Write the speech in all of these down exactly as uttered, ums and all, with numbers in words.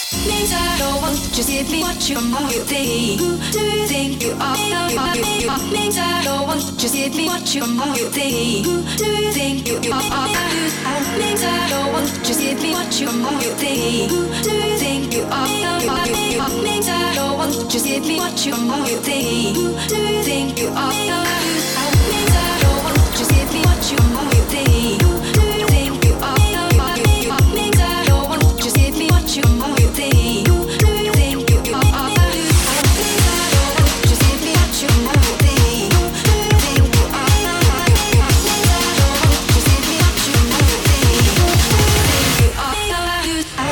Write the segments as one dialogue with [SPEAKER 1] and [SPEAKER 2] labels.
[SPEAKER 1] Means I don't want, just give me what you want. You think, who do you think you are? Means I don't want, just give me what you want. You think, who do you think you are? Means I don't want, just give me what you want. You think, who do you think you are? Means I don't want, just give me what you want. You think, who do you think you are? Means I don't want, just give me what you want. You think, who do you think you are? Means I don't want, just give me what you want. You think, who do you think you are? Means I don't want, just give me what you want. You think, who do you think you are? Means I don't want, just give me what you want. You think, who do you think you are?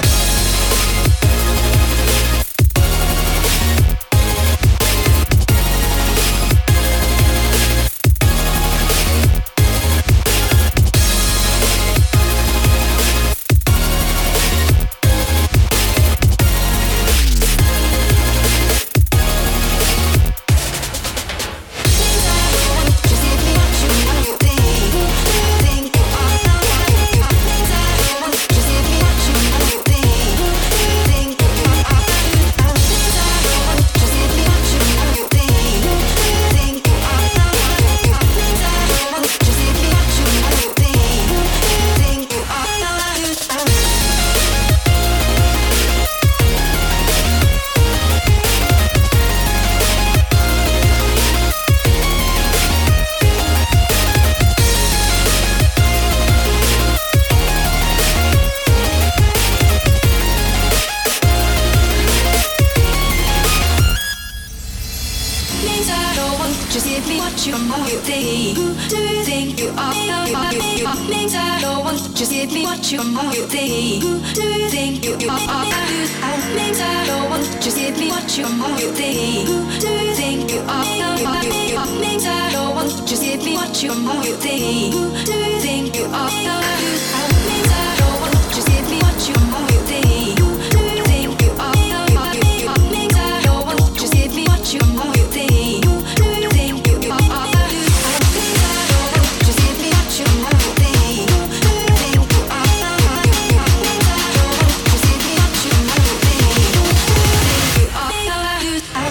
[SPEAKER 1] Just give me what you want. You think, who do you think you are? Means I don't want, just give me what you want. You think, who do you think you are? Means I don't want, just give me what you want. You think, who do you think you are? Means I don't want, just give me what you want. You think, who do you think you are? Means I don't want, just give me what you want. You think, who do you think you are? Means I don't want, just give me what you want. You think, who do you think you are? Means I don't want, just give me what you want. You think, who do you think you are? Means I don't want, just give me what you want. You think, who do you think you are?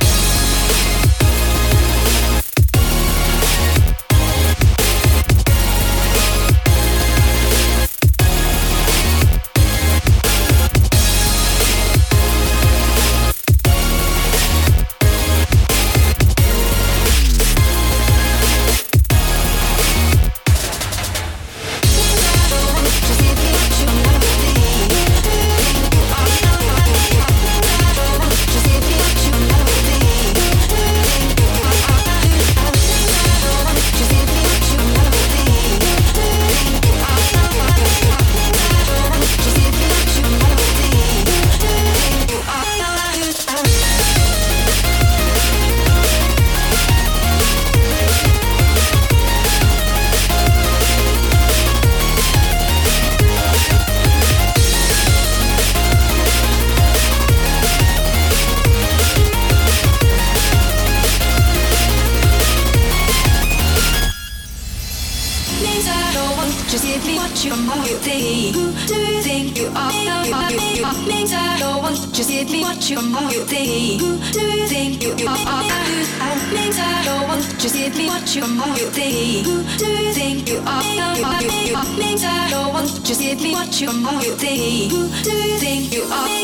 [SPEAKER 1] Means I don't want, just give me what you want. You think, who do you think you are? Means I don't want, just give me what you want. You think, who do you think you are? Means I don't want, just give me what you want. You think, who do you think you are? Means I don't want, just give me what you want. You think, who do you think you are?